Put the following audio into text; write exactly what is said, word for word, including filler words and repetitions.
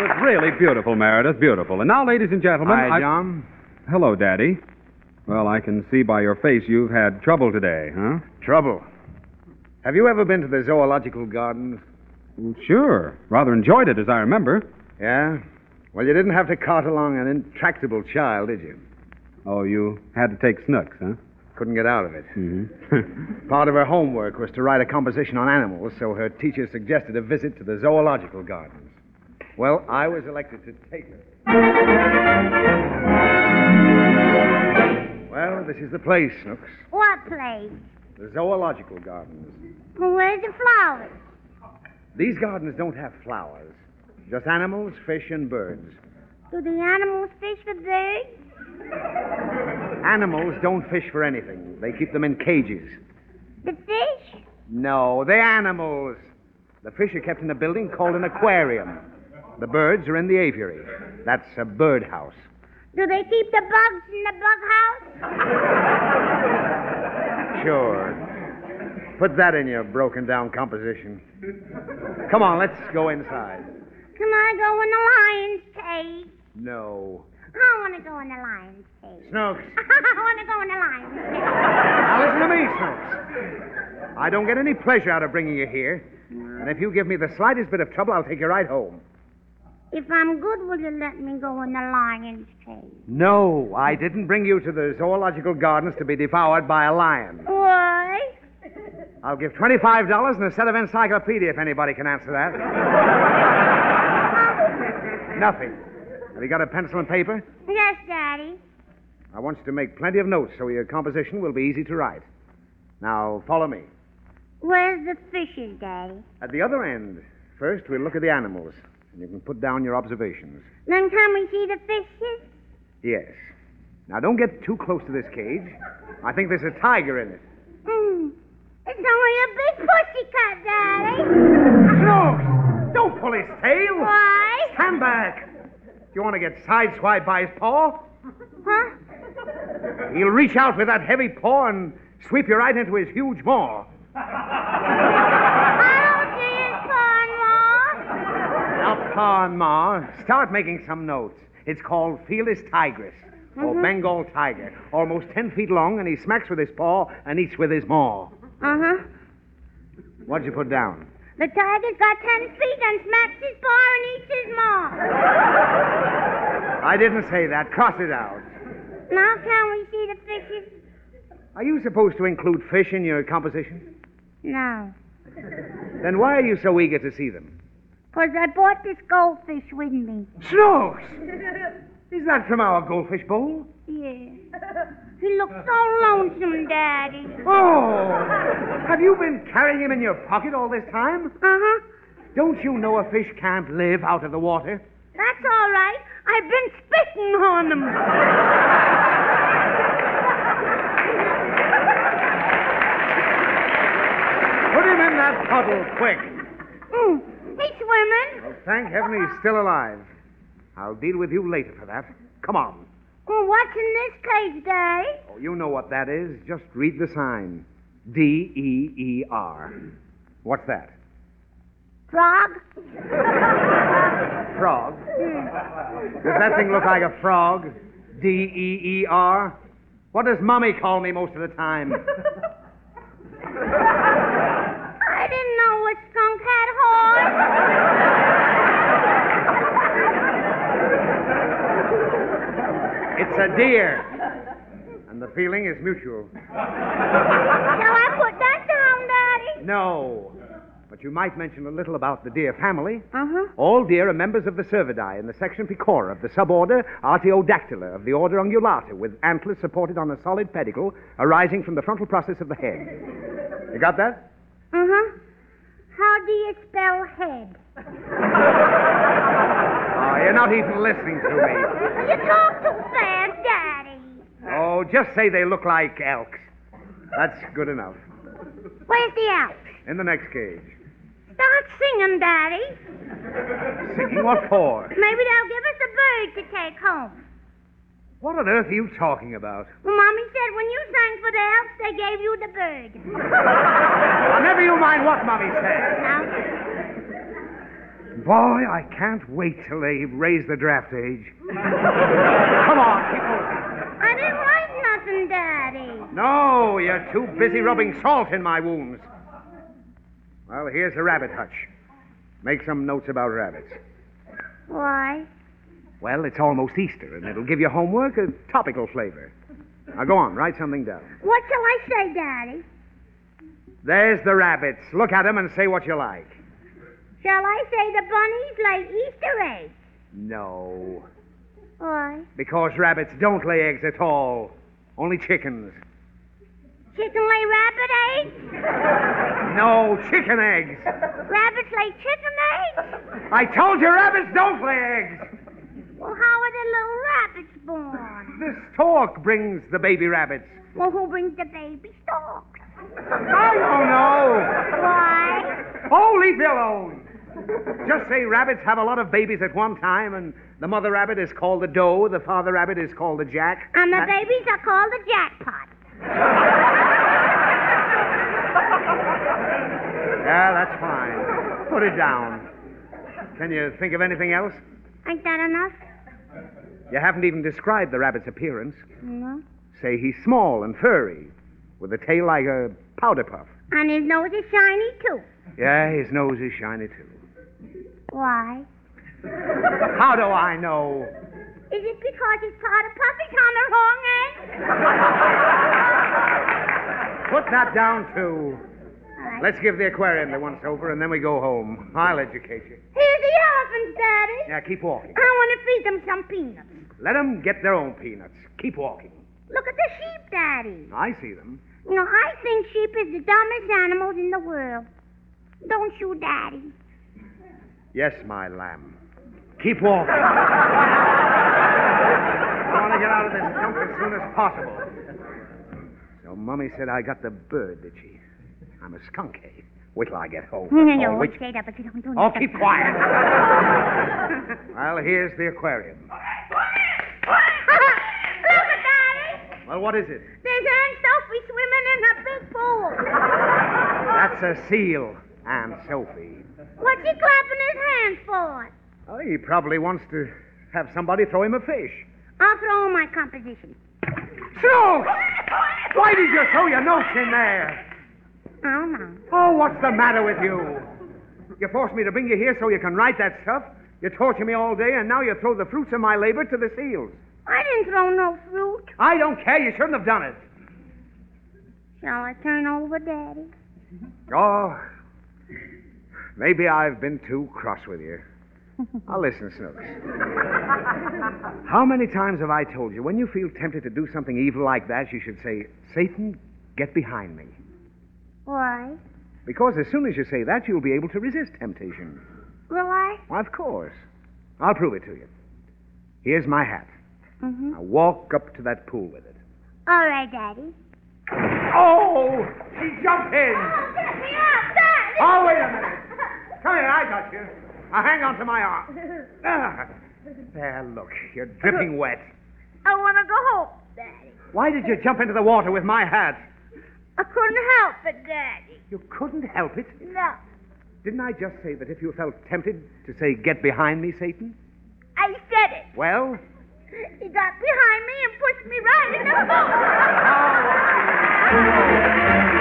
was really beautiful, Meredith. Beautiful. And now, ladies and gentlemen... Hi, I... John. Hello, Daddy. Well, I can see by your face you've had trouble today, huh? Trouble. Have you ever been to the zoological gardens? Well, sure. Rather enjoyed it, as I remember. Yeah? Well, you didn't have to cart along an intractable child, did you? Oh, you had to take Snooks, huh? Couldn't get out of it. Mm-hmm. Part of her homework was to write a composition on animals, so her teacher suggested a visit to the zoological gardens. Well, I was elected to take her. Well, this is the place, Snooks. What place? The zoological gardens. Where's the flowers? These gardens don't have flowers. Just animals, fish, and birds. Do the animals fish for birds? Animals don't fish for anything. They keep them in cages. The fish? No, the animals. The fish are kept in a building called an aquarium. The birds are in the aviary. That's a birdhouse. Do they keep the bugs in the bug house? Sure. Put that in your broken down composition. Come on, let's go inside. Can I go in the lion's cage? No. I want to go in the lion's cage. Snooks. I want to go in the lion's cage. Now listen to me, Snooks. I don't get any pleasure out of bringing you here. And if you give me the slightest bit of trouble, I'll take you right home. If I'm good, will you let me go in the lion's cage? No, I didn't bring you to the zoological gardens to be devoured by a lion. Why? I'll give twenty-five dollars and a set of encyclopedia if anybody can answer that. Nothing. Have you got a pencil and paper? Yes, Daddy. I want you to make plenty of notes so your composition will be easy to write. Now, follow me. Where's the fishes, Daddy? At the other end, first we'll look at the animals, and you can put down your observations. Then can we see the fishes? Yes. Now, don't get too close to this cage. I think there's a tiger in it. Hmm. It's only a big pussycat, Daddy. Snooks! Don't pull his tail! Why? Stand back! Do you want to get sideswiped by his paw? Huh? He'll reach out with that heavy paw and sweep you right into his huge maw. I don't see his paw, Ma. Now, paw and maw, start making some notes. It's called Felis tigris, or Mhm. Bengal tiger. Almost ten feet long, and he smacks with his paw and eats with his maw. Uh-huh. What'd you put down? The tiger's got ten feet and smacks his paw and eats his maw. I didn't say that. Cross it out. Now can we see the fishes? Are you supposed to include fish in your composition? No. Then why are you so eager to see them? Because I brought this goldfish with me. Snooks! Is that from our goldfish bowl? Yeah. He looks so lonesome, Daddy. Oh! Have you been carrying him in your pocket all this time? Uh-huh. Don't you know a fish can't live out of the water? That's all right. I've been spitting on him. Put him in that puddle, quick. Mm, he's swimming. Well, thank heaven he's still alive. I'll deal with you later for that. Come on. Well, what's in this cage, Daddy? Oh, you know what that is. Just read the sign. D E E R. What's that? Frog? Frog? Does that thing look like a frog? D E E R? What does Mommy call me most of the time? I didn't know a skunk had horns. It's a deer. And the feeling is mutual. Shall I put that down, Daddy? No. But you might mention a little about the deer family. Uh-huh. All deer are members of the Cervidae in the section Picora of the suborder Artiodactyla of the order Ungulata, with antlers supported on a solid pedicle arising from the frontal process of the head. You got that? Uh-huh. How do you spell head? Oh, you're not even listening to me. You talk too fast, Daddy. Oh, just say they look like elks. That's good enough. Where's the elk? In the next cage. Start singing, Daddy. Singing what for? Maybe they'll give us a bird to take home. What on earth are you talking about? Well, Mommy said when you sang for the elks, they gave you the bird. Now, never you mind what Mommy said. Now, Boy, I can't wait till they raise the draft age. Come on, keep moving. I didn't write nothing, Daddy. No, you're too busy rubbing salt in my wounds. Well, here's the rabbit hutch. Make some notes about rabbits. Why? Well, it's almost Easter, and it'll give you homework a topical flavor. Now, go on, write something down. What shall I say, Daddy? There's the rabbits. Look at them and say what you like. Shall I say the bunnies lay Easter eggs? No, Why? because rabbits don't lay eggs at all. Only chickens. Chicken lay rabbit eggs? No, chicken eggs. Rabbits lay chicken eggs? I told you rabbits don't lay eggs. Well, how are the little rabbits born? The stork brings the baby rabbits. Well, who brings the baby storks? I don't know. Why? Oh, leave me alone. Just say rabbits have a lot of babies at one time, and the mother rabbit is called the doe, the father rabbit is called the jack. And the That- babies are called the jackpot. Yeah, that's fine. Put it down. Can you think of anything else? Ain't that enough? You haven't even described the rabbit's appearance. No. Say he's small and furry, with a tail like a powder puff. And his nose is shiny, too. Yeah, his nose is shiny, too. Why? How do I know? Is it because his powder puff is on the wrong end? Put that down, too. All right. Let's give the aquarium the once over, and then we go home. I'll educate you. Here's the elephants, Daddy. Yeah, keep walking. I want to feed them some peanuts. Let them get their own peanuts. Keep walking. Look at the sheep, Daddy. I see them. You know, I think sheep is the dumbest animals in the world. Don't you, Daddy? Yes, my lamb. Keep walking. I want to get out of this junk as soon as possible. So Mummy said I got the bird, did she? I'm a skunk, eh? Wait till I get home. No, no, Oh, no. wait. Straight up, but you don't do Oh, nothing. keep quiet. Well, here's the aquarium. Look at Daddy. Well, what is it? There's Aunt Sophie swimming in a big pool. That's a seal, Aunt Sophie. What's he clapping his hands for? Oh, he probably wants to have somebody throw him a fish. I'll throw in my composition. So, why did you throw your notes in there? Oh, no. Oh, what's the matter with you? You forced me to bring you here so you can write that stuff. You torture me all day, and now you throw the fruits of my labor to the seals. I didn't throw no fruit. I don't care. You shouldn't have done it. Shall I turn over, Daddy? Oh, maybe I've been too cross with you. Now listen, Snooks. How many times have I told you when you feel tempted to do something evil like that, you should say, Satan, get behind me. Why? Because as soon as you say that, you'll be able to resist temptation. Will I? Why, of course. I'll prove it to you. Here's my hat. Mm-hmm. Now walk up to that pool with it. All right, Daddy. Oh, she jumped in. Oh, get me out, Daddy! Oh, wait a minute. Come here, I got you. Now hang on to my arm. Ah. There, look, you're dripping wet. I want to go home, Daddy. Why did you jump into the water with my hat? I couldn't help it, Daddy. You couldn't help it. No. Didn't I just say that if you felt tempted to say, get behind me, Satan? I said it. Well? He got behind me and pushed me right in the boat. Oh.